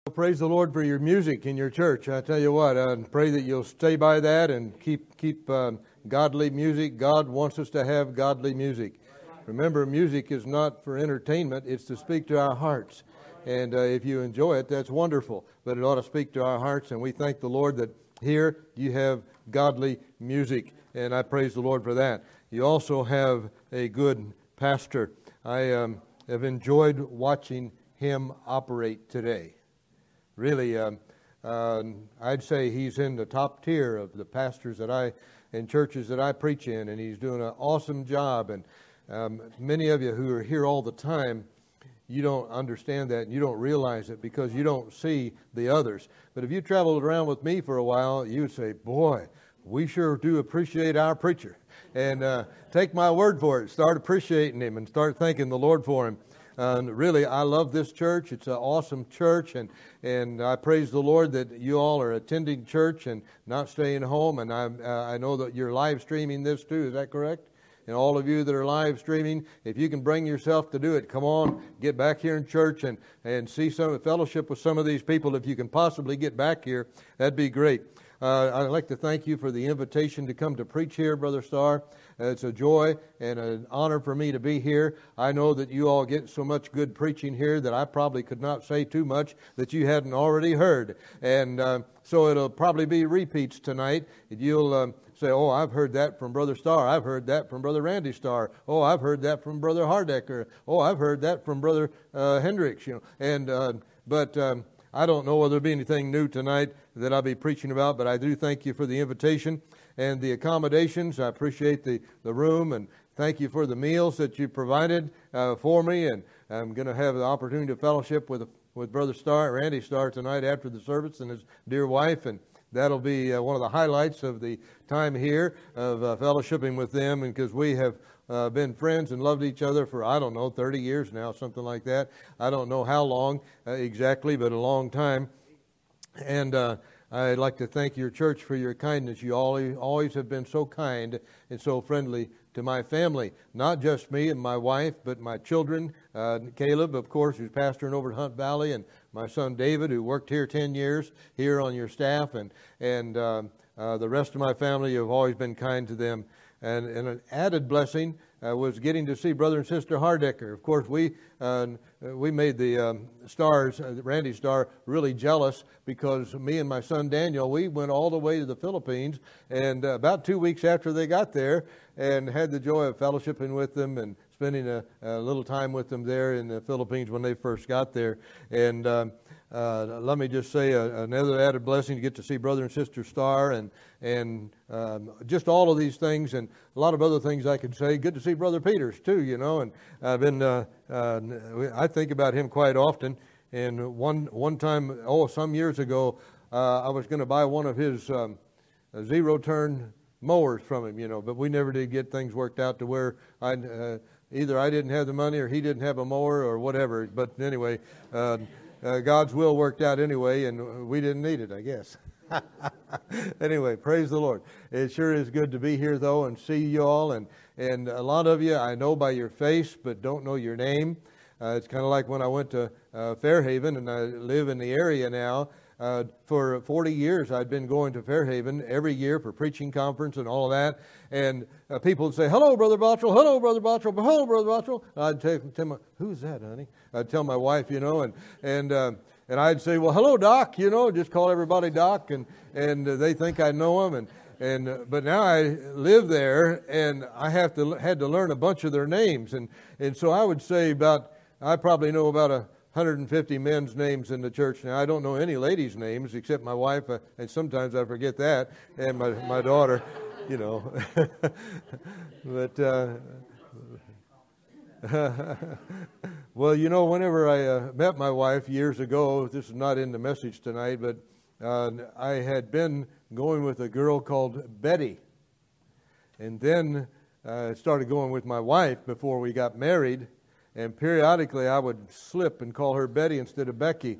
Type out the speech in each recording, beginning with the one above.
Praise the Lord for your music in your church. I tell you what, I pray that you'll stay by that and keep godly music. God wants us to have godly music. Remember, music is not for entertainment. It's to speak to our hearts. And if you enjoy it, that's wonderful. But it ought to speak to our hearts. And we thank the Lord that here you have godly music. And I praise the Lord for that. You also have a good pastor. I have enjoyed watching him operate today. Really, I'd say he's in the top tier of the pastors and churches that I preach in, and he's doing an awesome job. And many of you who are here all the time, you don't understand that, and you don't realize it because you don't see the others. But if you traveled around with me for a while, you would say, boy, we sure do appreciate our preacher. And take my word for it, start appreciating him and start thanking the Lord for him. Really, I love this church. It's an awesome church, and I praise the Lord that you all are attending church and not staying home. And I know that you're live streaming this too. Is that correct? And all of you that are live streaming, if you can bring yourself to do it, come on, get back here in church and see some fellowship with some of these people. If you can possibly get back here, that'd be great. I'd like to thank you for the invitation to come to preach here, Brother Starr. It's a joy and an honor for me to be here. I know that you all get so much good preaching here that I probably could not say too much that you hadn't already heard. And so it'll probably be repeats tonight. You'll say, oh, I've heard that from Brother Starr. I've heard that from Brother Randy Starr. Oh, I've heard that from Brother Hardecker. Oh, I've heard that from Brother Hendricks. But I don't know whether there'll be anything new tonight that I'll be preaching about, but I do thank you for the invitation and the accommodations. I appreciate the room, and thank you for the meals that you provided for me. And I'm going to have the opportunity to fellowship with Brother Starr, Randy Starr, tonight after the service, and his dear wife, and that'll be one of the highlights of the time here of fellowshipping with them, and because we have been friends and loved each other for, 30 years now, something like that. I don't know how long exactly, but a long time. And I'd like to thank your church for your kindness. You always have been so kind and so friendly to my family. Not just me and my wife, but my children. Caleb, of course, who's pastoring over at Hunt Valley, and my son David, who worked here 10 years here on your staff. And the rest of my family, you've always been kind to them. And an added blessing was getting to see Brother and Sister Hardecker. Of course, we made the Randy Starr, really jealous because me and my son Daniel, we went all the way to the Philippines, and about 2 weeks after they got there, and had the joy of fellowshipping with them and spending a little time with them there in the Philippines when they first got there. And let me just say another added blessing to get to see Brother and Sister Starr and just all of these things and a lot of other things I could say. Good to see Brother Peters too, and I've been I think about him quite often. And one time, some years ago, I was going to buy one of his zero-turn mowers from him, but we never did get things worked out to where either I didn't have the money or he didn't have a mower or whatever. But anyway, God's will worked out anyway, and we didn't need it, I guess. Anyway, praise the Lord. It sure is good to be here, though, and see you all. And a lot of you I know by your face, but don't know your name. It's kind of like when I went to Fairhaven, and I live in the area now. For 40 years, I'd been going to Fairhaven every year for preaching conference and all of that. And people would say, hello, Brother Bottrell, hello, Brother Bottrell, hello, Brother Bottrell. I'd tell my, who's that, honey? I'd tell my wife, and I'd say, well, hello, Doc, just call everybody Doc, and they think I know them. But now I live there, and I had to learn a bunch of their names. And so I would say I probably know about 150 men's names in the church now. I don't know any ladies' names except my wife, and sometimes I forget that, and my daughter, But well, whenever I met my wife years ago, this is not in the message tonight, but I had been going with a girl called Betty, and then I started going with my wife before we got married. And periodically I would slip and call her Betty instead of Becky.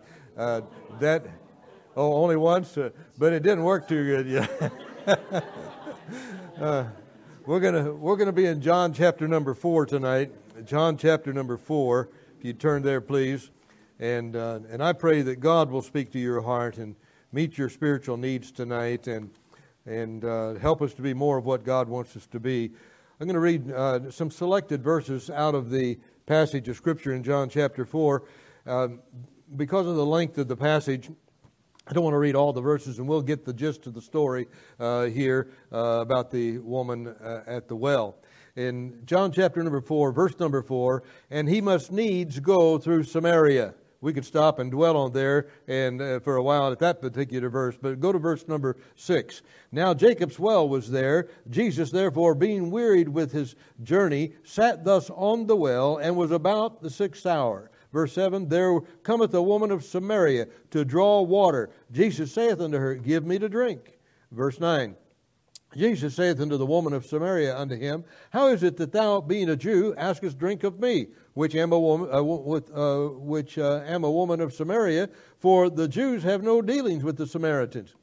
Only once, but it didn't work too good. Yeah. We're gonna be in John chapter number 4 tonight. John chapter number 4. If you turn there, please. And I pray that God will speak to your heart and meet your spiritual needs tonight and help us to be more of what God wants us to be. I'm going to read some selected verses out of the passage of Scripture in John chapter 4. Because of the length of the passage, I don't want to read all the verses, and we'll get the gist of the story here about the woman at the well. In John chapter number 4, verse number 4, and he must needs go through Samaria. We could stop and dwell on there and for a while at that particular verse, but go to verse number 6. Now Jacob's well was there. Jesus, therefore, being wearied with his journey, sat thus on the well, and was about the 6th hour. Verse 7, there cometh a woman of Samaria to draw water. Jesus saith unto her, give me to drink. Verse 9, Jesus saith unto the woman of Samaria unto him, how is it that thou, being a Jew, askest drink of me, which am a woman, am a woman of Samaria? For the Jews have no dealings with the Samaritans.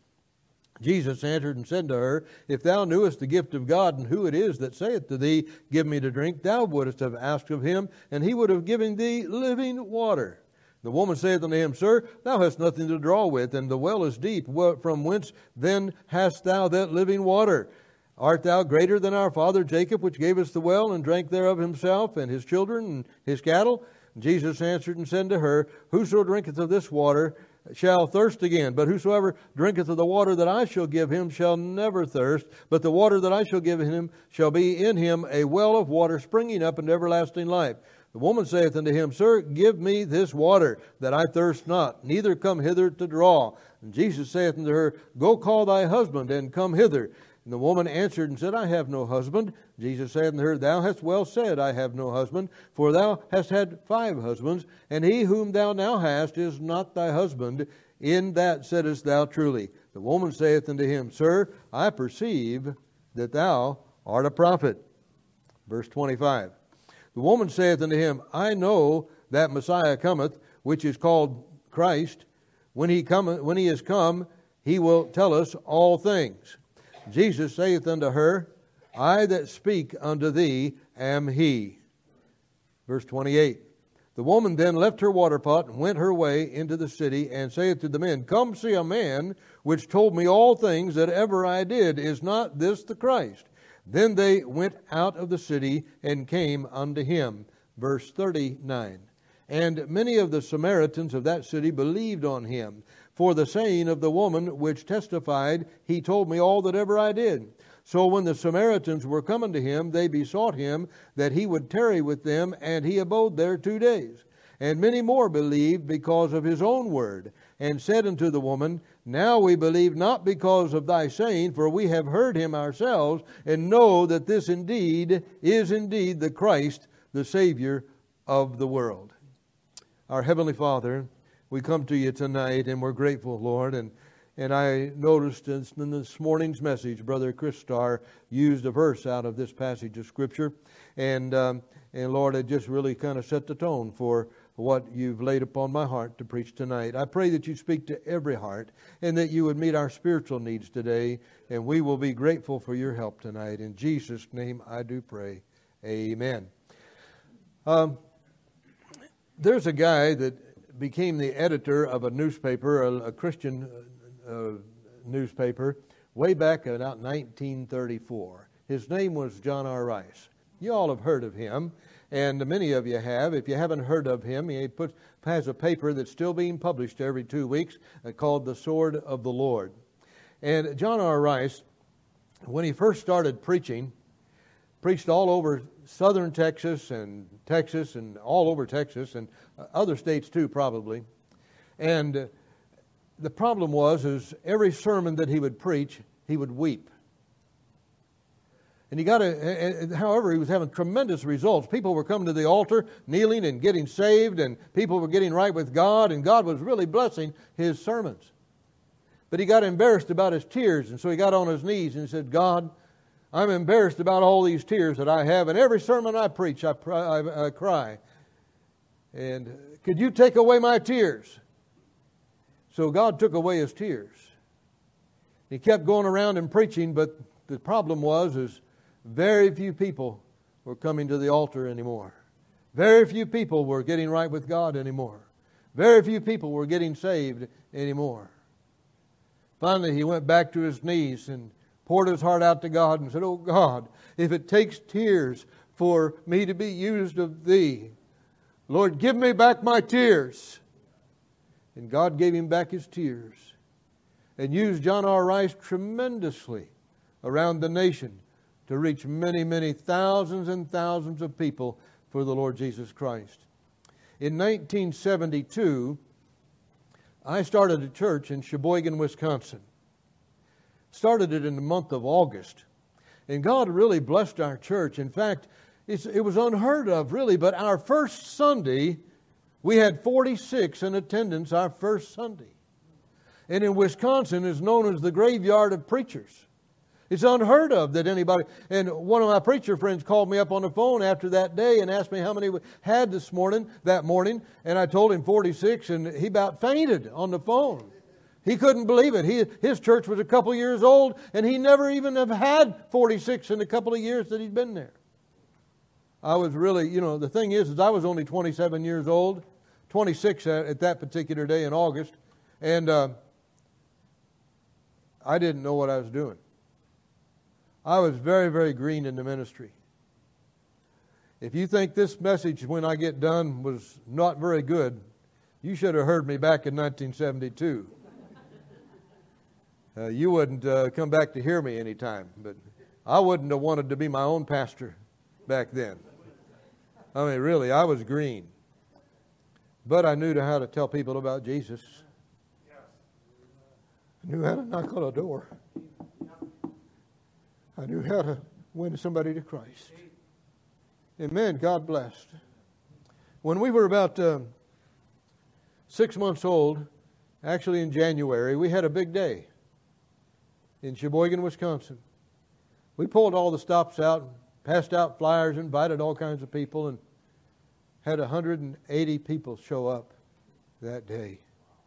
Jesus answered and said to her, if thou knewest the gift of God, and who it is that saith to thee, give me to drink, thou wouldest have asked of him, and he would have given thee living water. The woman saith unto him, Sir, thou hast nothing to draw with, and the well is deep. From whence then hast thou that living water? Art thou greater than our father Jacob, which gave us the well, and drank thereof himself, and his children, and his cattle? And Jesus answered and said to her, whoso drinketh of this water shall thirst again. But whosoever drinketh of the water that I shall give him shall never thirst. But the water that I shall give him shall be in him a well of water springing up into everlasting life. The woman saith unto him, Sir, give me this water, that I thirst not, neither come hither to draw. And Jesus saith unto her, Go call thy husband, and come hither. And the woman answered and said, I have no husband. Jesus saith unto her, Thou hast well said, I have no husband, for thou hast had 5 husbands, and he whom thou now hast is not thy husband. In that saidest thou truly. The woman saith unto him, Sir, I perceive that thou art a prophet. Verse 25. The woman saith unto him, I know that Messiah cometh, which is called Christ. When he is come, he will tell us all things. Jesus saith unto her, I that speak unto thee am he. Verse 28. The woman then left her water pot and went her way into the city, and saith to the men, Come see a man which told me all things that ever I did. Is not this the Christ? Then they went out of the city and came unto him. Verse 39. And many of the Samaritans of that city believed on him, for the saying of the woman which testified, He told me all that ever I did. So when the Samaritans were come unto him, they besought him that he would tarry with them, and he abode there 2 days. And many more believed because of his own word, and said unto the woman, Now we believe not because of thy saying, for we have heard him ourselves, and know that this indeed is indeed the Christ, the Savior of the world. Our Heavenly Father, we come to you tonight, and we're grateful, Lord. And I noticed in this morning's message, Brother Chris Starr used a verse out of this passage of Scripture. And Lord, it just really kind of set the tone for what you've laid upon my heart to preach tonight. I pray that you speak to every heart, and that you would meet our spiritual needs today. And we will be grateful for your help tonight. In Jesus' name I do pray. Amen. There's a guy that became the editor of a newspaper, a Christian newspaper, way back in about 1934. His name was John R. Rice. You all have heard of him, and many of you have. If you haven't heard of him, he has a paper that's still being published every 2 weeks called The Sword of the Lord. And John R. Rice, when he first started preaching, preached all over southern Texas and all over Texas and other states too, probably. And the problem is every sermon that he would preach, he would weep. And however, he was having tremendous results. People were coming to the altar, kneeling and getting saved, and people were getting right with God, and God was really blessing his sermons. But he got embarrassed about his tears, and so he got on his knees and said, God, I'm embarrassed about all these tears that I have, and every sermon I preach, I cry. And could you take away my tears? So God took away his tears. He kept going around and preaching, but the problem was very few people were coming to the altar anymore. Very few people were getting right with God anymore. Very few people were getting saved anymore. Finally, he went back to his knees and poured his heart out to God and said, "Oh God, if it takes tears for me to be used of Thee, Lord, give me back my tears." And God gave him back his tears and used John R. Rice tremendously around the nation to reach many, many thousands and thousands of people for the Lord Jesus Christ. In 1972, I started a church in Sheboygan, Wisconsin. Started it in the month of August. And God really blessed our church. In fact, it was unheard of, really. But our first Sunday, we had 46 in attendance our first Sunday. And in Wisconsin, it's known as the graveyard of preachers. It's unheard of that anybody... And one of my preacher friends called me up on the phone after that day and asked me how many we had that morning. And I told him 46, and he about fainted on the phone. He couldn't believe it. His church was a couple years old, and he never even have had 46 in a couple of years that he'd been there. I was really, the thing is I was only 27 years old, 26 at that particular day in August, and I didn't know what I was doing. I was very, very green in the ministry. If you think this message when I get done was not very good, you should have heard me back in 1972. You wouldn't come back to hear me anytime, but I wouldn't have wanted to be my own pastor back then. I mean, really, I was green. But I knew how to tell people about Jesus. I knew how to knock on a door. I knew how to win somebody to Christ. Amen. God blessed. When we were about 6 months old, actually in January, we had a big day in Sheboygan, Wisconsin. We pulled all the stops out, passed out flyers, invited all kinds of people, and had 180 people show up that day.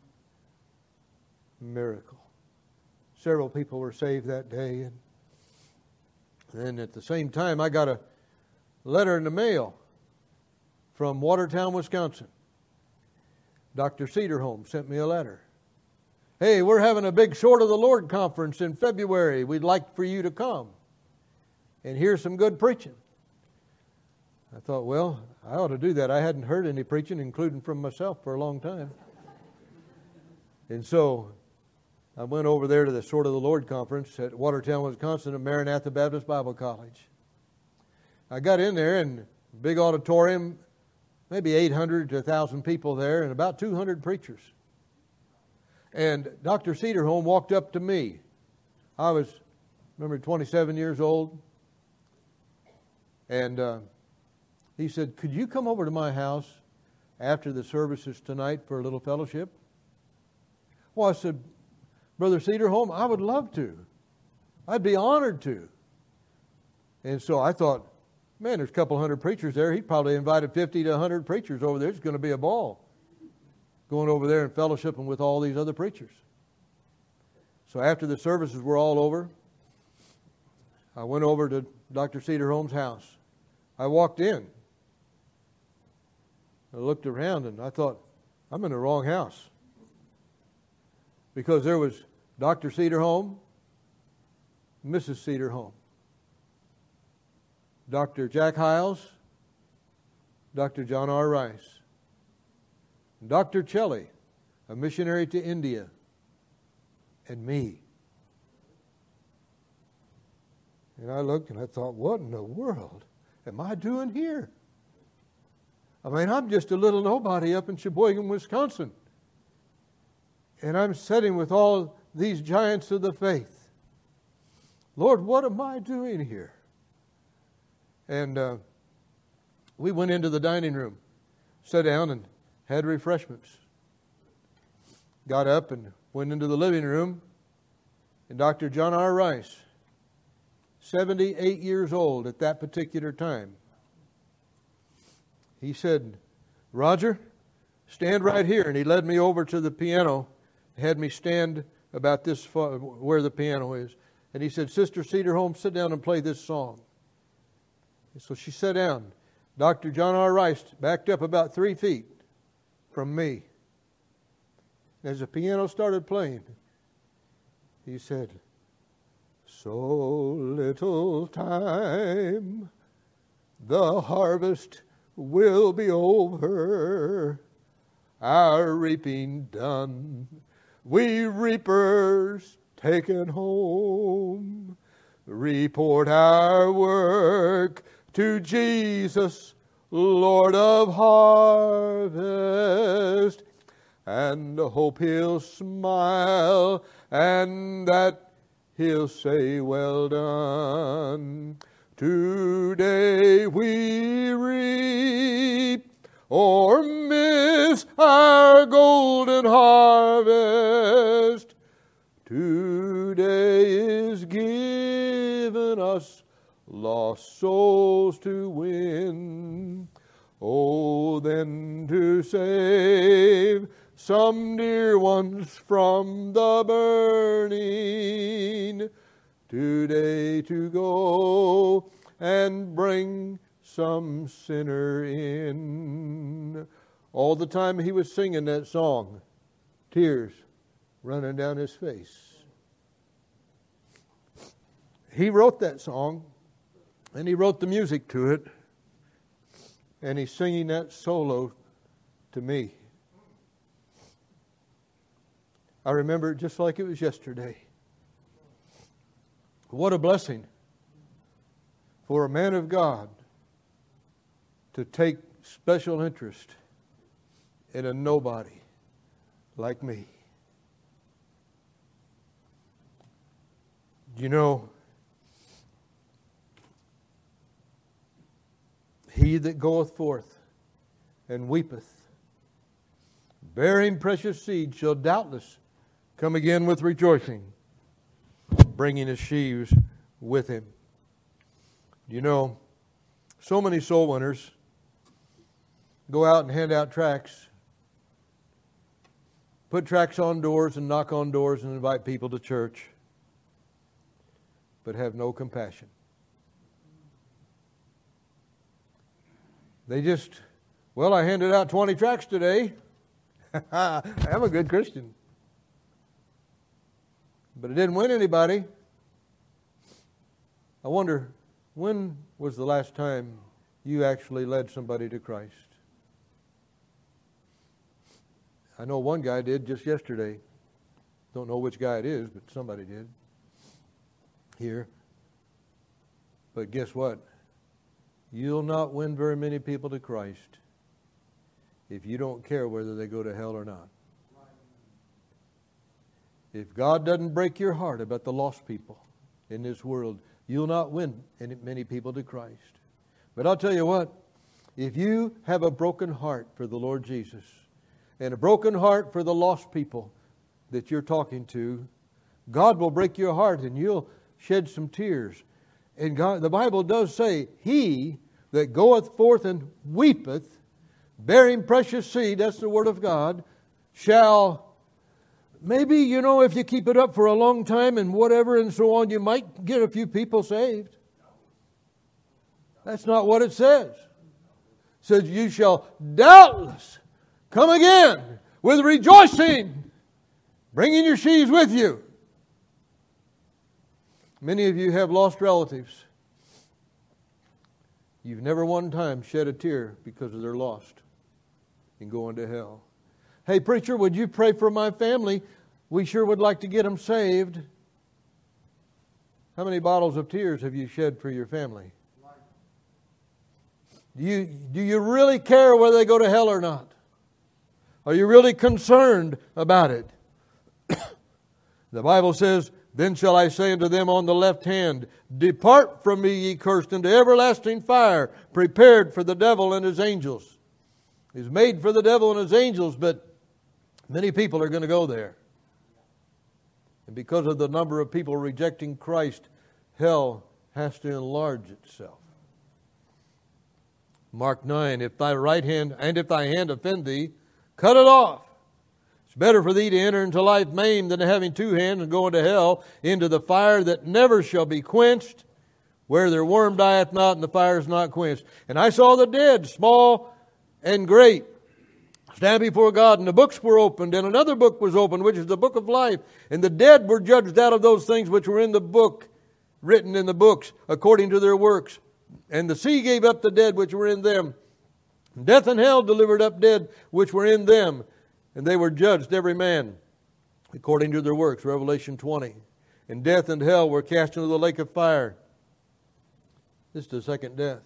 Miracle. Several people were saved that day. And then at the same time, I got a letter in the mail from Watertown, Wisconsin. Dr. Cedarholm sent me a letter. "Hey, we're having a big Sword of the Lord conference in February. We'd like for you to come and hear some good preaching." I thought, well, I ought to do that. I hadn't heard any preaching, including from myself, for a long time. And so I went over there to the Sword of the Lord conference at Watertown, Wisconsin, at Maranatha Baptist Bible College. I got in there, and big auditorium, maybe 800 to 1,000 people there, and about 200 preachers. And Dr. Cedarholm walked up to me. I was, 27 years old. And he said, "Could you come over to my house after the services tonight for a little fellowship?" Well, I said, "Brother Cedarholm, I would love to. I'd be honored to." And so I thought, man, there's a couple hundred preachers there. He probably invited 50 to 100 preachers over there. It's going to be a ball going over there and fellowshipping with all these other preachers. So after the services were all over, I went over to Dr. Cedarholm's house. I walked in. I looked around and I thought, I'm in the wrong house. Because there was Dr. Cedarholm, Mrs. Cedarholm, Dr. Jack Hiles, Dr. John R. Rice, Dr. Chelly, a missionary to India, and me. And I looked and I thought, what in the world am I doing here? I mean, I'm just a little nobody up in Sheboygan, Wisconsin. And I'm sitting with all these giants of the faith. Lord, what am I doing here? And we went into the dining room, sat down and had refreshments. Got up and went into the living room. And Dr. John R. Rice, 78 years old at that particular time, he said, "Roger, stand right here." And he led me over to the piano, had me stand about this far where the piano is. And he said, "Sister Cedarholm, sit down and play this song." And so she sat down. Dr. John R. Rice backed up about 3 feet from me. As the piano started playing, he said, "So little time, the harvest will be over, our reaping done, we reapers taken home. Report our work to Jesus, Lord of harvest, and hope He'll smile and that He'll say, well done. Today we reap or miss our golden harvest. Today is given us lost souls to win. Oh, then to save some dear ones from the burning. Today to go and bring some sinner in." All the time he was singing that song, tears running down his face. He wrote that song, and he wrote the music to it, and he's singing that solo to me. I remember it just like it was yesterday. What a blessing for a man of God to take special interest in a nobody like me. You know, he that goeth forth and weepeth, bearing precious seed, shall doubtless come again with rejoicing, bringing his sheaves with him. You know, so many soul winners go out and hand out tracts, put tracts on doors and knock on doors and invite people to church, but have no compassion. They just, well, I handed out 20 tracts today. I'm a good Christian. But it didn't win anybody. I wonder, when was the last time you actually led somebody to Christ? I know one guy did just yesterday. Don't know which guy it is, but somebody did here. But guess what? You'll not win very many people to Christ if you don't care whether they go to hell or not. If God doesn't break your heart about the lost people in this world, you'll not win many people to Christ. But I'll tell you what, if you have a broken heart for the Lord Jesus and a broken heart for the lost people that you're talking to, God will break your heart and you'll shed some tears. And God, the Bible does say, he that goeth forth and weepeth, bearing precious seed, that's the word of God, shall... Maybe, you know, if you keep it up for a long time and whatever and so on, you might get a few people saved. That's not what it says. It says, you shall doubtless come again with rejoicing, bringing your sheaves with you. Many of you have lost relatives. You've never one time shed a tear because they're lost and going to hell. Hey, preacher, would you pray for my family? We sure would like to get them saved. How many bottles of tears have you shed for your family? Do you really care whether they go to hell or not? Are you really concerned about it? The Bible says, then shall I say unto them on the left hand, depart from me, ye cursed, into everlasting fire, prepared for the devil and his angels. It's made for the devil and his angels, but many people are going to go there. And because of the number of people rejecting Christ, hell has to enlarge itself. Mark 9, if thy right hand offend thee, cut it off. It's better for thee to enter into life maimed than having two hands and go into hell, into the fire that never shall be quenched, where their worm dieth not and the fire is not quenched. And I saw the dead, small and great, stand before God, and the books were opened, and another book was opened, which is the book of life. And the dead were judged out of those things which were in the book, written in the books, according to their works. And the sea gave up the dead which were in them. Death and hell delivered up dead which were in them. And they were judged, every man, according to their works. Revelation 20. And death and hell were cast into the lake of fire. This is the second death.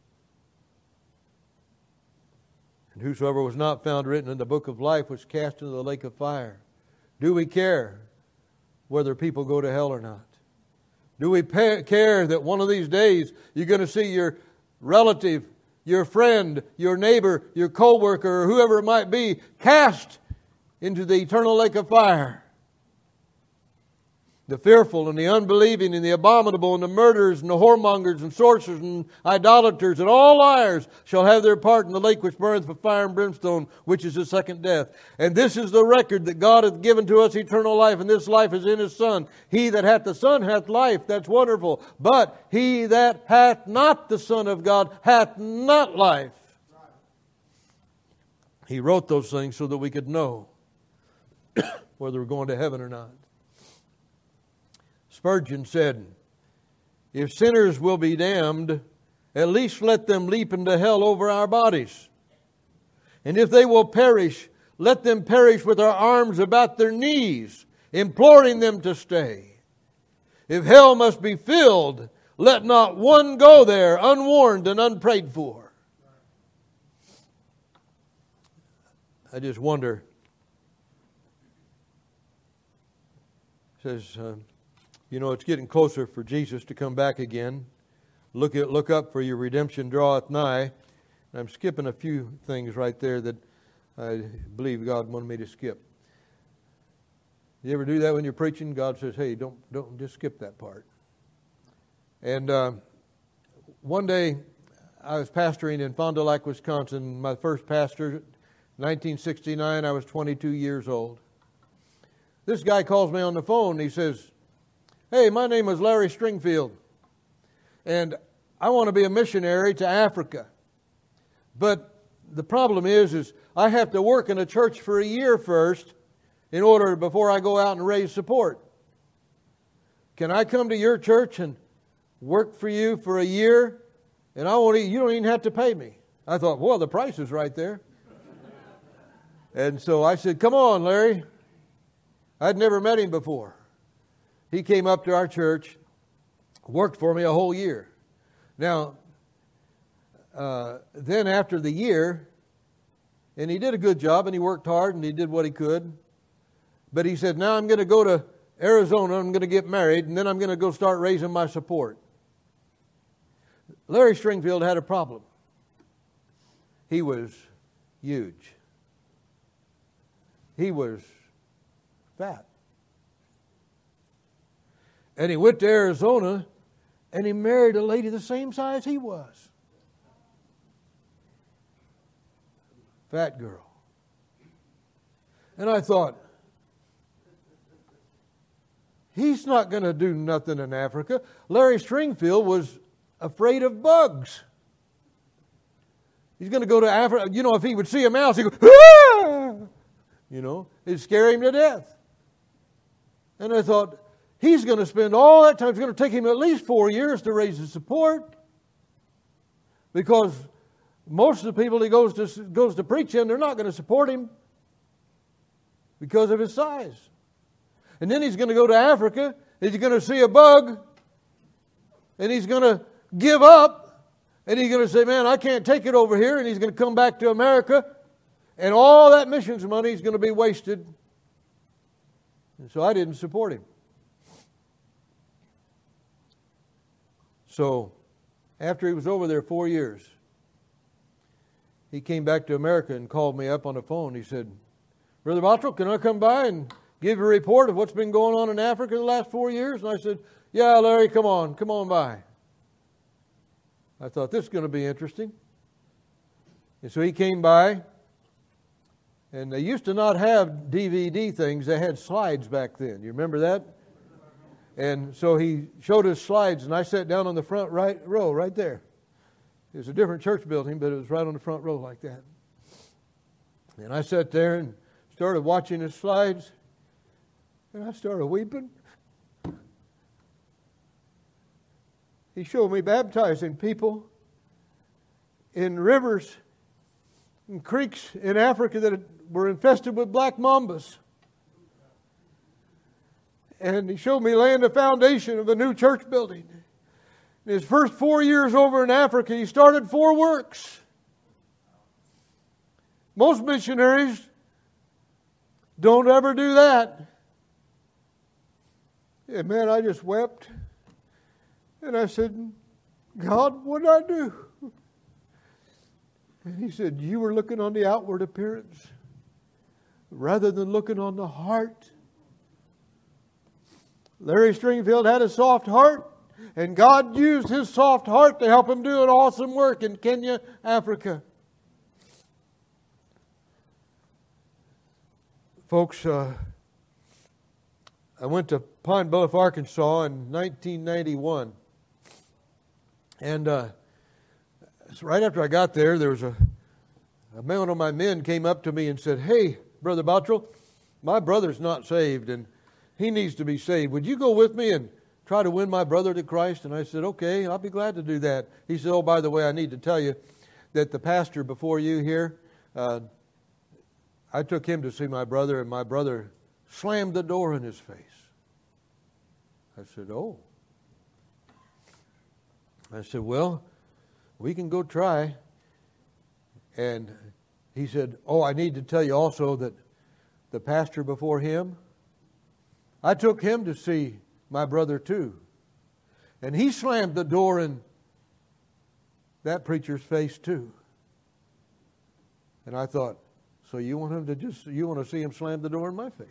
And whosoever was not found written in the book of life was cast into the lake of fire. Do we care whether people go to hell or not? Do we care that one of these days you're going to see your relative, your friend, your neighbor, your co-worker, or whoever it might be, cast into the eternal lake of fire? The fearful and the unbelieving and the abominable and the murderers and the whoremongers and sorcerers and idolaters and all liars shall have their part in the lake which burneth with fire and brimstone, which is the second death. And this is the record that God hath given to us, eternal life, and this life is in His Son. He that hath the Son hath life. That's wonderful. But he that hath not the Son of God hath not life. He wrote those things so that we could know whether we're going to heaven or not. Spurgeon said, if sinners will be damned, at least let them leap into hell over our bodies. And if they will perish, let them perish with our arms about their knees, imploring them to stay. If hell must be filled, let not one go there unwarned and unprayed for. I just wonder. It says, it's getting closer for Jesus to come back again. Look up, for your redemption draweth nigh. And I'm skipping a few things right there that I believe God wanted me to skip. You ever do that when you're preaching? God says, hey, don't just skip that part. And one day I was pastoring in Fond du Lac, Wisconsin. My first pastor, 1969, I was 22 years old. This guy calls me on the phone and he says, hey, my name is Larry Stringfield, and I want to be a missionary to Africa. But the problem is I have to work in a church for a year first before I go out and raise support. Can I come to your church and work for you for a year, and you don't even have to pay me? I thought, well, the price is right there. And so I said, come on, Larry. I'd never met him before. He came up to our church, worked for me a whole year. Now, then after the year, and he did a good job, and he worked hard, and he did what he could. But he said, now I'm going to go to Arizona, I'm going to get married, and then I'm going to go start raising my support. Larry Stringfield had a problem. He was huge. He was fat. And he went to Arizona and he married a lady the same size he was. Fat girl. And I thought, he's not going to do nothing in Africa. Larry Stringfield was afraid of bugs. He's going to go to Africa. If he would see a mouse, he'd go, ah! It'd scare him to death. And I thought, he's going to spend all that time. It's going to take him at least 4 years to raise his support. Because most of the people he goes to preach in, they're not going to support him because of his size. And then he's going to go to Africa. He's going to see a bug. And he's going to give up. And he's going to say, man, I can't take it over here. And he's going to come back to America. And all that missions money is going to be wasted. And so I didn't support him. So, after he was over there 4 years, he came back to America and called me up on the phone. He said, Brother Bottrell, can I come by and give you a report of what's been going on in Africa the last 4 years? And I said, yeah, Larry, come on by. I thought, this is going to be interesting. And so he came by, and they used to not have DVD things. They had slides back then. You remember that? And so he showed us slides, and I sat down on the front right row, right there. It was a different church building, but it was right on the front row like that. And I sat there and started watching his slides, and I started weeping. He showed me baptizing people in rivers and creeks in Africa that were infested with black mambas. And he showed me laying the foundation of a new church building. In his first 4 years over in Africa, he started 4 works. Most missionaries don't ever do that. And man, I just wept. And I said, God, what did I do? And he said, you were looking on the outward appearance rather than looking on the heart. Larry Stringfield had a soft heart, and God used his soft heart to help him do an awesome work in Kenya, Africa. Folks, I went to Pine Bluff, Arkansas in 1991. And right after I got there, there was a man of my men came up to me and said, hey, Brother Bottrell, my brother's not saved, and he needs to be saved. Would you go with me and try to win my brother to Christ? And I said, okay, I'll be glad to do that. He said, oh, by the way, I need to tell you that the pastor before you here, I took him to see my brother, and my brother slammed the door in his face. I said, oh. I said, well, we can go try. And he said, oh, I need to tell you also that the pastor before him, I took him to see my brother too. And he slammed the door in that preacher's face too. And I thought, so you want to see him slam the door in my face?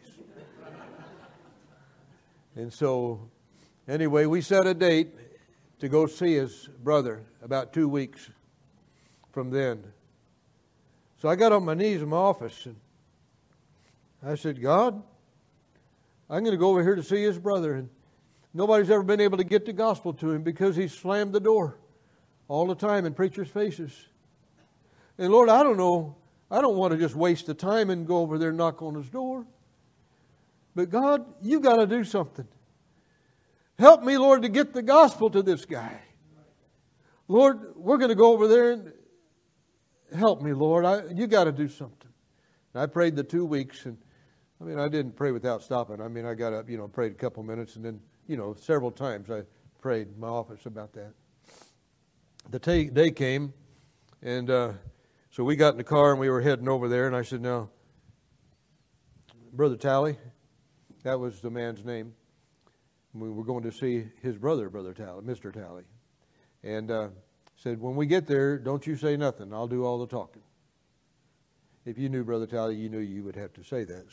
And so, anyway, we set a date to go see his brother about 2 weeks from then. So I got on my knees in my office and I said, God, I'm going to go over here to see his brother. And nobody's ever been able to get the gospel to him because he slammed the door all the time in preachers' faces. And Lord, I don't know. I don't want to just waste the time and go over there and knock on his door. But God, you got to do something. Help me, Lord, to get the gospel to this guy. Lord, we're going to go over there and help me, Lord. You got to do something. And I prayed the 2 weeks, and I didn't pray without stopping. I got up, prayed a couple minutes, and then, several times I prayed in my office about that. The day came, and so we got in the car and we were heading over there, and I said, now, Brother Talley, that was the man's name. We were going to see his brother, Brother Talley, Mr. Talley. And said, when we get there, don't you say nothing. I'll do all the talking. If you knew Brother Talley, you knew you would have to say that.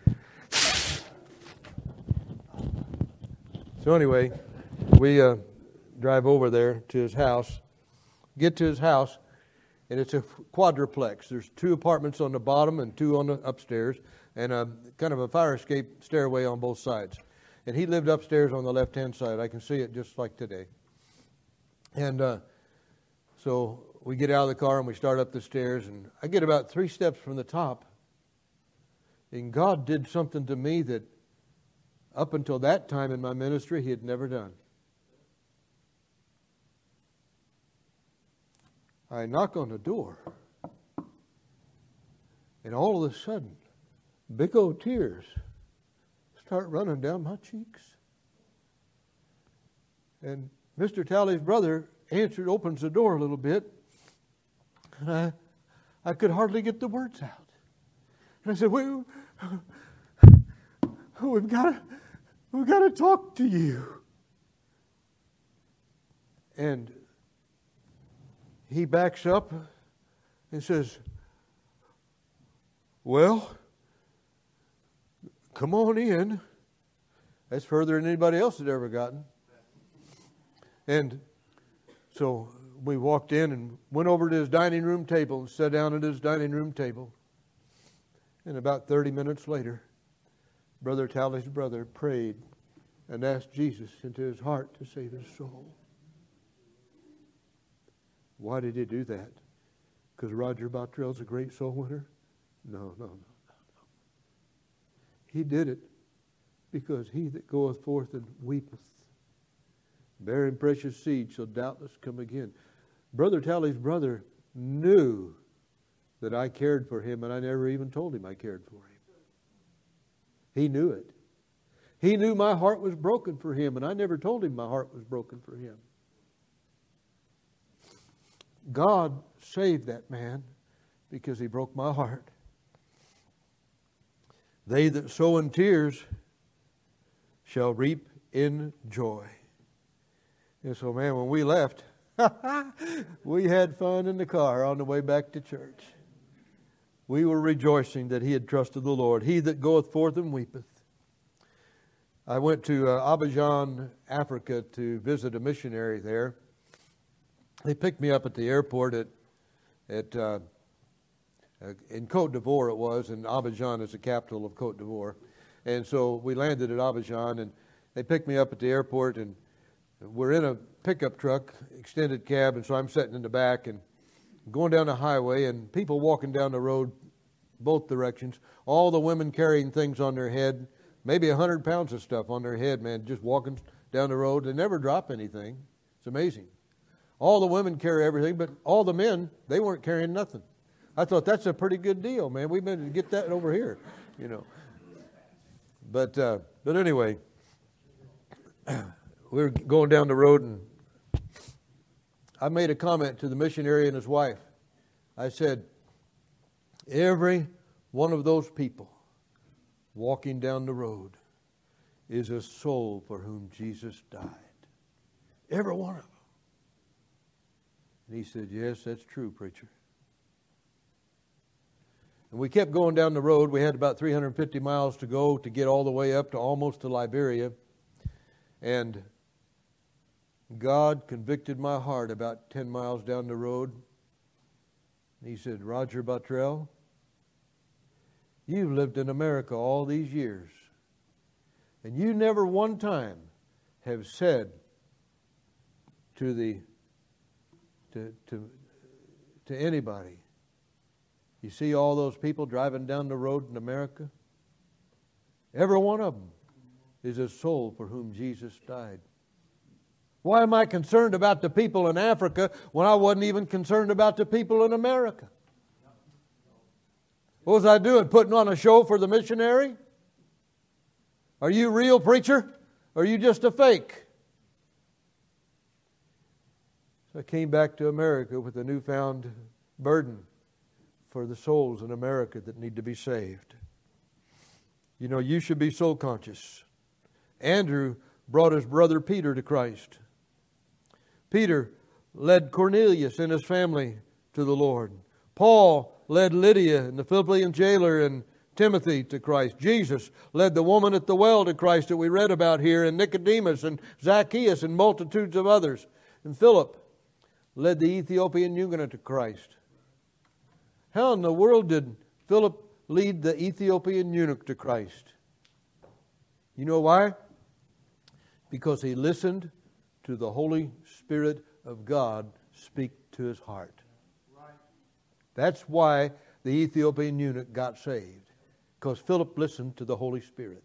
So anyway, we drive over there to his house, get to his house, and it's a quadruplex. There's 2 apartments on the bottom and 2 on the upstairs, and kind of a fire escape stairway on both sides. And he lived upstairs on the left-hand side. I can see it just like today. And so we get out of the car and we start up the stairs. And I get about 3 steps from the top. And God did something to me that up until that time in my ministry, He had never done. I knock on the door. And all of a sudden, big old tears start running down my cheeks. And Mr. Talley's brother opens the door a little bit, and I could hardly get the words out. And I said, we've got to talk to you. And he backs up and says, well, come on in. That's further than anybody else had ever gotten. And so we walked in and went over to his dining room table and sat down at his dining room table. And about 30 minutes later, Brother Talley's brother prayed and asked Jesus into his heart to save his soul. Why did he do that? Because Roger Bottrell's a great soul winner? No. He did it because he that goeth forth and weepeth, bearing precious seed, shall doubtless come again. Brother Talley's brother knew that I cared for him, and I never even told him I cared for him. He knew it. He knew my heart was broken for him, and I never told him my heart was broken for him. God saved that man because he broke my heart. They that sow in tears shall reap in joy. And so, man, when we left, we had fun in the car on the way back to church. We were rejoicing that he had trusted the Lord. He that goeth forth and weepeth. I went to Abidjan, Africa, to visit a missionary there. They picked me up at the airport in Côte d'Ivoire. It was, and Abidjan is the capital of Côte d'Ivoire. And so we landed at Abidjan, and they picked me up at the airport, and we're in a pickup truck, extended cab, and so I'm sitting in the back and going down the highway, and people walking down the road both directions. All the women carrying things on their head, maybe 100 pounds of stuff on their head, man, just walking down the road. They never drop anything. It's amazing. All the women carry everything, but all the men, they weren't carrying nothing. I thought, that's a pretty good deal, man. We better get that over here, you know. But anyway, we were going down the road, and I made a comment to the missionary and his wife. I said, every one of those people walking down the road is a soul for whom Jesus died. Every one of them. And he said, yes, that's true, preacher. And we kept going down the road. We had about 350 miles to go to get all the way up to almost to Liberia. And God convicted my heart about 10 miles down the road. And he said, Roger Bottrell, you've lived in America all these years, and you never one time have said to anybody, you see all those people driving down the road in America? Every one of them is a soul for whom Jesus died. Why am I concerned about the people in Africa when I wasn't even concerned about the people in America? What was I doing? Putting on a show for the missionary? Are you real, preacher? Or are you just a fake? So I came back to America with a newfound burden for the souls in America that need to be saved. You know, you should be soul conscious. Andrew brought his brother Peter to Christ. Peter led Cornelius and his family to the Lord. Paul led Lydia and the Philippian jailer and Timothy to Christ. Jesus led the woman at the well to Christ that we read about here, and Nicodemus and Zacchaeus and multitudes of others. And Philip led the Ethiopian eunuch to Christ. How in the world did Philip lead the Ethiopian eunuch to Christ? You know why? Because he listened to the Holy Spirit of God speak to his heart. That's why the Ethiopian eunuch got saved. Because Philip listened to the Holy Spirit.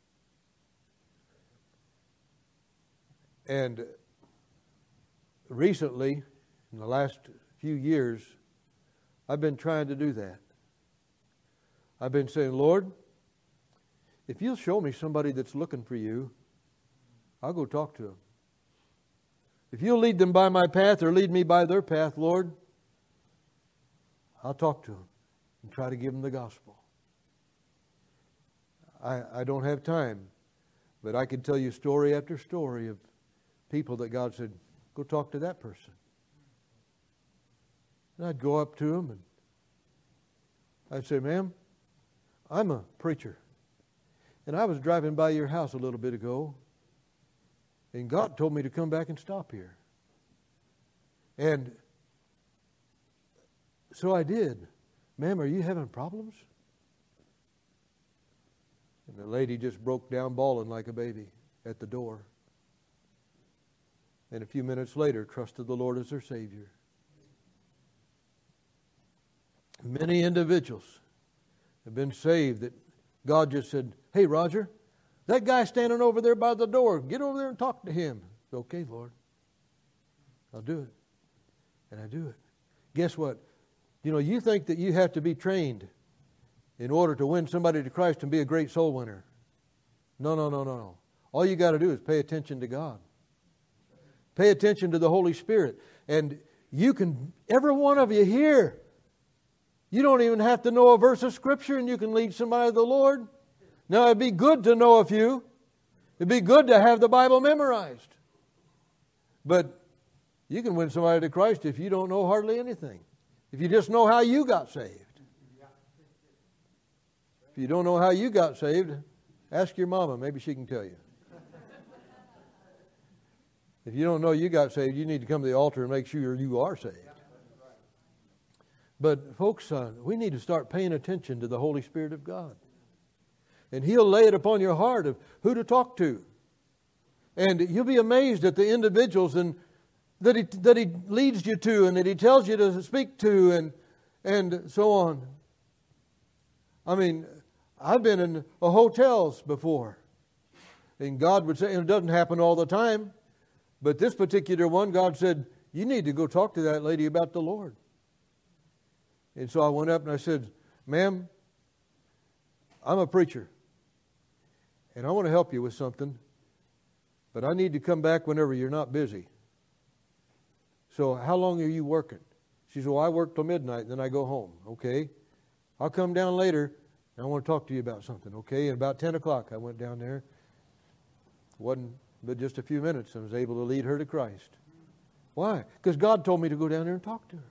And recently, in the last few years, I've been trying to do that. I've been saying, Lord, if you'll show me somebody that's looking for you, I'll go talk to them. If you'll lead them by my path or lead me by their path, Lord, I'll talk to them and try to give them the gospel. I don't have time, but I could tell you story after story of people that God said, go talk to that person. And I'd go up to them and I'd say, ma'am, I'm a preacher. And I was driving by your house a little bit ago, and God told me to come back and stop here. And so I did. Ma'am, are you having problems? And the lady just broke down bawling like a baby at the door. And a few minutes later, trusted the Lord as her Savior. Many individuals have been saved that God just said, "Hey, Roger, that guy standing over there by the door, get over there and talk to him." "Okay, Lord, I'll do it." And I do it. Guess what? You think that you have to be trained in order to win somebody to Christ and be a great soul winner. No. All you got to do is pay attention to God. Pay attention to the Holy Spirit. And you can, every one of you here, you don't even have to know a verse of Scripture and you can lead somebody to the Lord. Now, it'd be good to know a few. It'd be good to have the Bible memorized. But you can win somebody to Christ if you don't know hardly anything. If you just know how you got saved. If you don't know how you got saved, ask your mama. Maybe she can tell you. If you don't know you got saved, you need to come to the altar and make sure you are saved. But folks, we need to start paying attention to the Holy Spirit of God. And He'll lay it upon your heart of who to talk to. And you'll be amazed at the individuals that He leads you to and that He tells you to speak to and so on. I mean, I've been in hotels before. And God would say, and it doesn't happen all the time, but this particular one, God said, "You need to go talk to that lady about the Lord." And so I went up and I said, "Ma'am, I'm a preacher. And I want to help you with something. But I need to come back whenever you're not busy. So how long are you working?" She said, "Well, I work till midnight, and then I go home." "Okay. I'll come down later, and I want to talk to you about something." "Okay." And about 10 o'clock, I went down there. Wasn't but just a few minutes, and was able to lead her to Christ. Why? Because God told me to go down there and talk to her.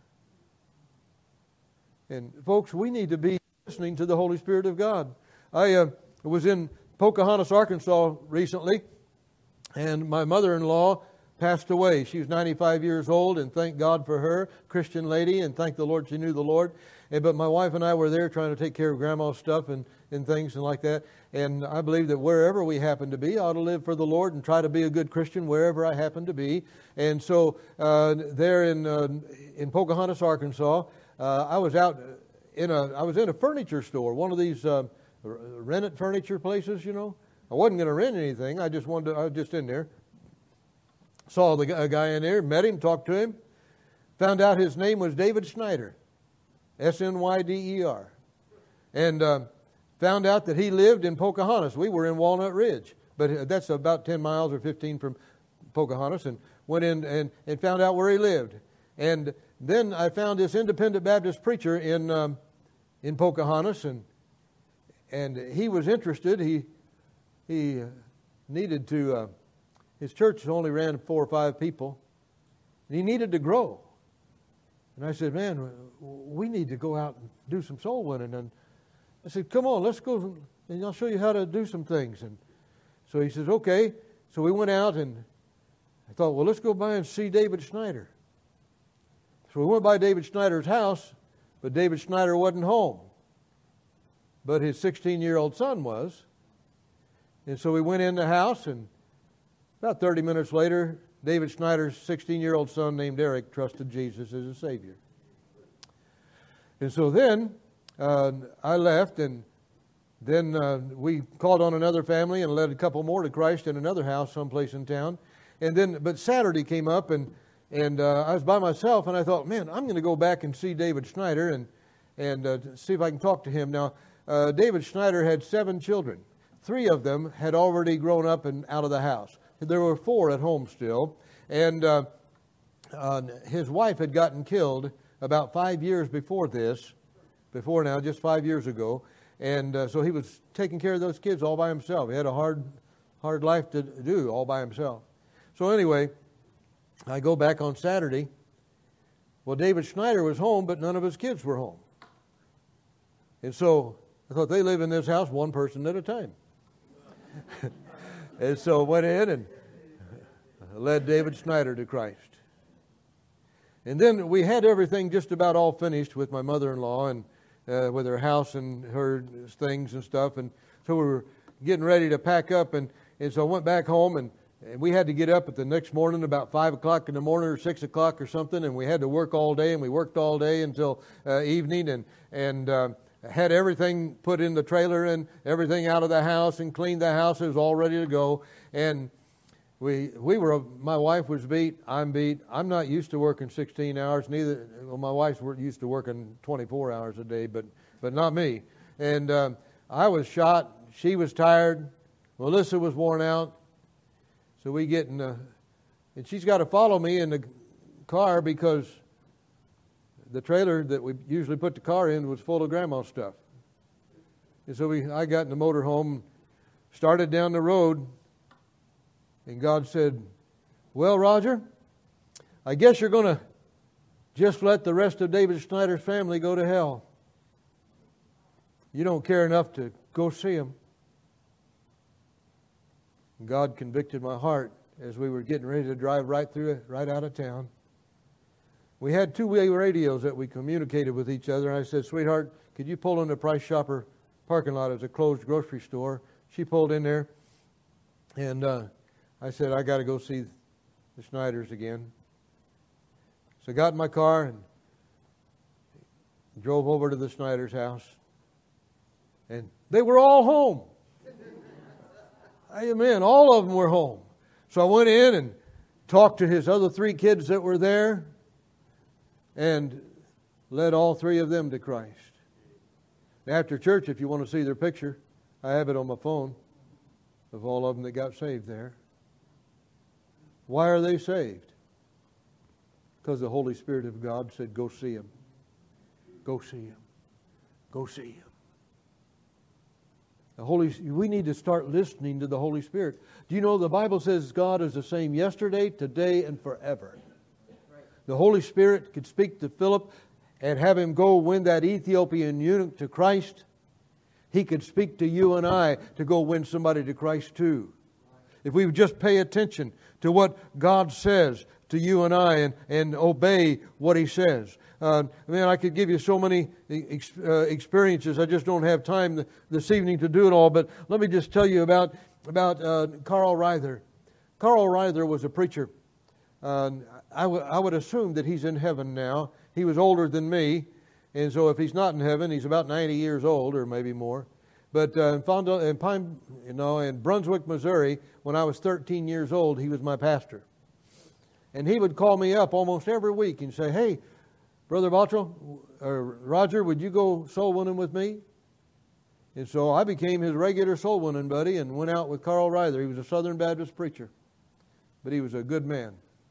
And folks, we need to be listening to the Holy Spirit of God. I was in Pocahontas, Arkansas recently, and my mother-in-law passed away. She was 95 years old, and thank God for her, Christian lady, and thank the Lord she knew the Lord. But my wife and I were there trying to take care of Grandma's stuff and things and like that. And I believe that wherever we happen to be, I ought to live for the Lord and try to be a good Christian wherever I happen to be. And so there in Pocahontas, Arkansas, I was out in a furniture store, one of these rented furniture places, I wasn't going to rent anything. I was just in there. Saw a guy in there, met him, talked to him. Found out his name was David Snyder. Snyder. And found out that he lived in Pocahontas. We were in Walnut Ridge, but that's about 10 miles or 15 from Pocahontas, and went in and found out where he lived. And then I found this independent Baptist preacher in Pocahontas, and he was interested. He needed to, his church only ran 4 or 5 people, and he needed to grow. And I said, "Man, we need to go out and do some soul winning." And I said, "Come on, let's go, and I'll show you how to do some things." And so he says, "Okay." So we went out, and I thought, well, let's go by and see David Snyder. So we went by David Snyder's house, but David Snyder wasn't home. But his 16-year-old son was. And so we went in the house, and about 30 minutes later, David Snyder's 16-year-old son named Eric trusted Jesus as a Savior. And so then I left, and then we called on another family and led a couple more to Christ in another house someplace in town. But Saturday came up, and I was by myself, and I thought, man, I'm going to go back and see David Snyder and see if I can talk to him. Now, David Snyder had 7 children. 3 of them had already grown up and out of the house. There were 4 at home still. And his wife had gotten killed about 5 years before now, just 5 years ago. And so he was taking care of those kids all by himself. He had a hard life to do all by himself. So anyway, I go back on Saturday. Well, David Snyder was home, but none of his kids were home. And so I thought, they live in this house one person at a time. And so I went in and led David Snyder to Christ. And then we had everything just about all finished with my mother-in-law and with her house and her things and stuff. And so we were getting ready to pack up. And so I went back home, and we had to get up at the next morning about 5 o'clock in the morning or 6 o'clock or something. And we had to work all day, and we worked all day until evening. And had everything put in the trailer and everything out of the house and cleaned the house. It was all ready to go. And my wife was beat. I'm beat. I'm not used to working 16 hours. My wife's used to working 24 hours a day, but not me. And I was shot. She was tired. Melissa was worn out. So we get in and she's got to follow me in the car because the trailer that we usually put the car in was full of grandma's stuff. And so I got in the motorhome, started down the road, and God said, well, Roger, I guess you're going to just let the rest of David Snyder's family go to hell. You don't care enough to go see them. And God convicted my heart as we were getting ready to drive right out of town. We had two-way radios that we communicated with each other. And I said, sweetheart, could you pull in the Price Chopper parking lot? It was a closed grocery store. She pulled in there. And I said, I got to go see the Snyders again. So I got in my car and drove over to the Snyders' house. And they were all home. Amen. All of them were home. So I went in and talked to his other three kids that were there and led all three of them to Christ. After church, if you want to see their picture, I have it on my phone of all of them that got saved there. Why are they saved? Because the Holy Spirit of God said, go see him. Go see him. Go see him. We need to start listening to the Holy Spirit. Do you know the Bible says God is the same yesterday, today, and forever? The Holy Spirit could speak to Philip and have him go win that Ethiopian eunuch to Christ. He could speak to you and I to go win somebody to Christ too. If we would just pay attention to what God says to you and I and obey what He says. I could give you so many experiences. I just don't have time this evening to do it all. But let me just tell you about Carl Reither. Carl Reither was a preacher. I would assume that he's in heaven now. He was older than me. And so if he's not in heaven, he's about 90 years old or maybe more. But in Brunswick, Missouri, when I was 13 years old, he was my pastor. And he would call me up almost every week and say, hey, Brother Roger, would you go soul winning with me? And so I became his regular soul winning buddy and went out with Carl Reither. He was a Southern Baptist preacher, but he was a good man.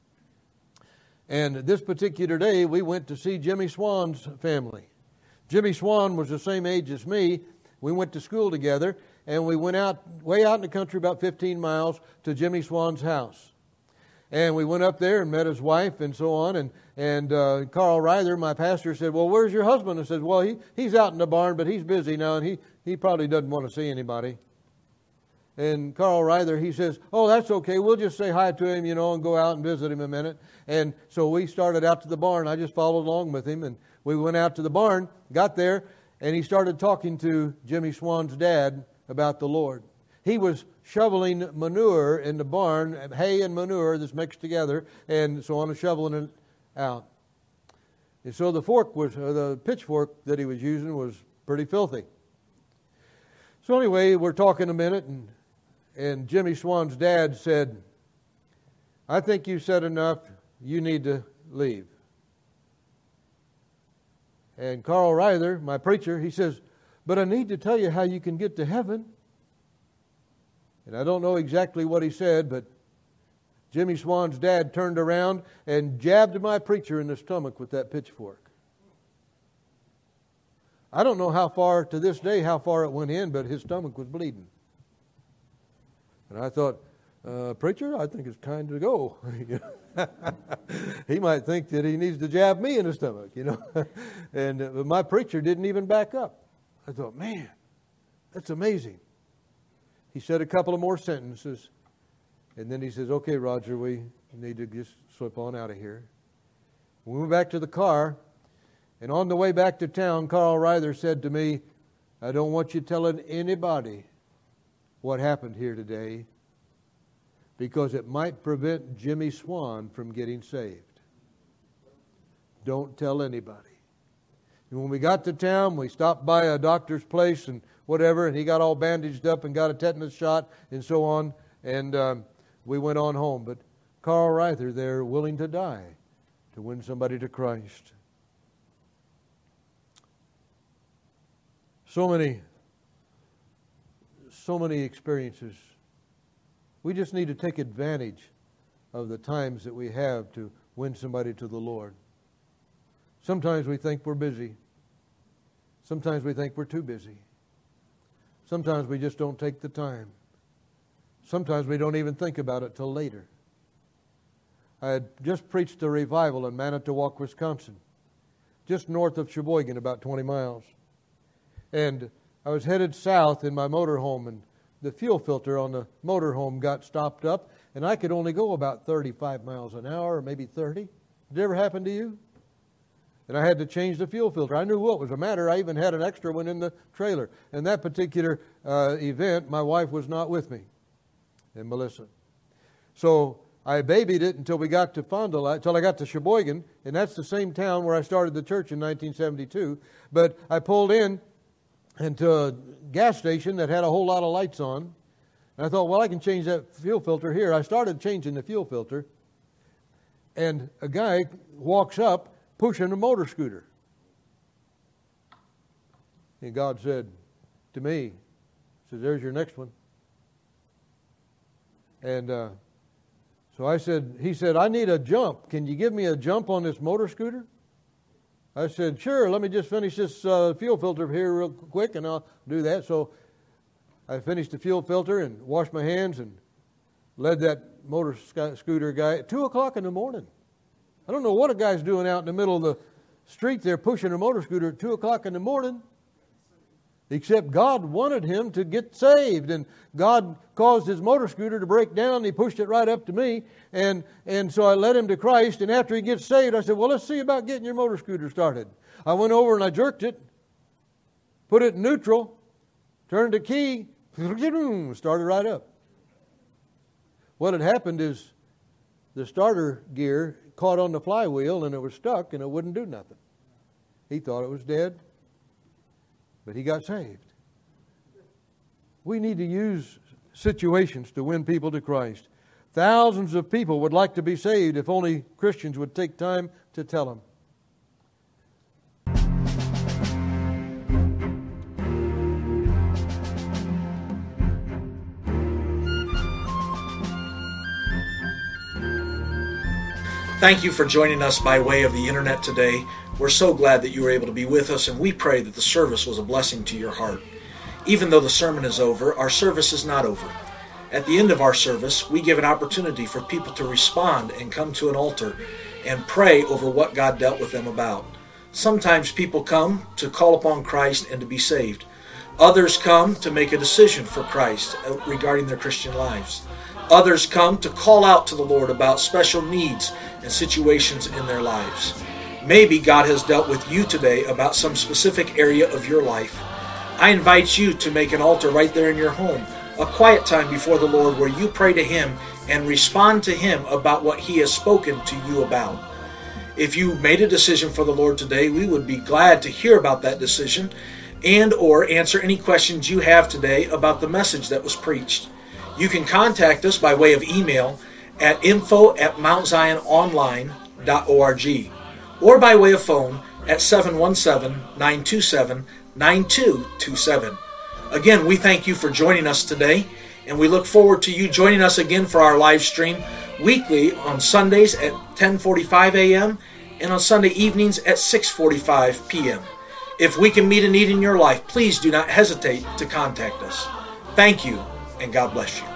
And this particular day, we went to see Jimmy Swan's family. Jimmy Swan was the same age as me. We went to school together, and we went way out in the country, about 15 miles, to Jimmy Swan's house. And we went up there and met his wife and so on. And Carl Reither, my pastor, said, well, where's your husband? I said, well, he's out in the barn, but he's busy now, and he probably doesn't want to see anybody. And Carl Reither, he says, oh, that's okay. We'll just say hi to him, and go out and visit him a minute. And so we started out to the barn. I just followed along with him, and we went out to the barn, got there, and he started talking to Jimmy Swan's dad about the Lord. He was shoveling manure in the barn, hay and manure that's mixed together, and so on, and shoveling it out. And so the pitchfork that he was using was pretty filthy. So anyway, we're talking a minute, and Jimmy Swan's dad said, I think you've said enough. You need to leave. And Carl Reither, my preacher, he says, but I need to tell you how you can get to heaven. And I don't know exactly what he said, but Jimmy Swan's dad turned around and jabbed my preacher in the stomach with that pitchfork. I don't know how far it went in, but his stomach was bleeding. And I thought, preacher, I think it's time to go. He might think that he needs to jab me in the stomach, And but my preacher didn't even back up. I thought, man, that's amazing. He said a couple of more sentences, and then he says, okay, Roger, we need to just slip on out of here. We went back to the car, and on the way back to town, Carl Reither said to me, I don't want you telling anybody what happened here today, because it might prevent Jimmy Swan from getting saved. Don't tell anybody. And when we got to town, we stopped by a doctor's place and whatever, and he got all bandaged up and got a tetanus shot and so on. And we went on home. But Carl Reither there, willing to die to win somebody to Christ. So many experiences. We just need to take advantage of the times that we have to win somebody to the Lord. Sometimes we think we're busy. Sometimes we think we're too busy. Sometimes we just don't take the time. Sometimes we don't even think about it till later. I had just preached a revival in Manitowoc, Wisconsin, just north of Sheboygan, about 20 miles. And I was headed south in my motorhome, and the fuel filter on the motorhome got stopped up, and I could only go about 35 miles an hour, or maybe 30. Did it ever happen to you? And I had to change the fuel filter. I knew what was the matter. I even had an extra one in the trailer. And that particular event, my wife was not with me, and Melissa. So I babied it until we got to Fond du Lac, until I got to Sheboygan, and that's the same town where I started the church in 1972. But I pulled in into a gas station that had a whole lot of lights on. And I thought, well, I can change that fuel filter here. I started changing the fuel filter, and a guy walks up pushing a motor scooter. And God said to me, says, there's your next one. And so I said, he said, I need a jump. Can you give me a jump on this motor scooter? I said, sure, let me just finish this fuel filter here real quick, and I'll do that. So I finished the fuel filter and washed my hands and led that motor scooter guy at 2 o'clock in the morning. I don't know what a guy's doing out in the middle of the street there pushing a motor scooter at 2 o'clock in the morning. Except God wanted him to get saved. And God caused his motor scooter to break down. And he pushed it right up to me. And so I led him to Christ. And after he gets saved, I said, well, let's see about getting your motor scooter started. I went over and I jerked it. Put it in neutral. Turned the key. Started right up. What had happened is the starter gear caught on the flywheel and it was stuck and it wouldn't do nothing. He thought it was dead, but he got saved. We need to use situations to win people to Christ. Thousands of people would like to be saved if only Christians would take time to tell them. Thank you for joining us by way of the internet today. We're so glad that you were able to be with us, and we pray that the service was a blessing to your heart. Even though the sermon is over, our service is not over. At the end of our service, we give an opportunity for people to respond and come to an altar and pray over what God dealt with them about. Sometimes people come to call upon Christ and to be saved. Others come to make a decision for Christ regarding their Christian lives. Others come to call out to the Lord about special needs and situations in their lives. Maybe God has dealt with you today about some specific area of your life. I invite you to make an altar right there in your home, a quiet time before the Lord where you pray to Him and respond to Him about what He has spoken to you about. If you made a decision for the Lord today, we would be glad to hear about that decision and or answer any questions you have today about the message that was preached. You can contact us by way of email at info@mountziononline.org or by way of phone at 717-927-9227. Again, we thank you for joining us today, and we look forward to you joining us again for our live stream weekly on Sundays at 10:45 a.m. and on Sunday evenings at 6:45 p.m. If we can meet a need in your life, please do not hesitate to contact us. Thank you, and God bless you.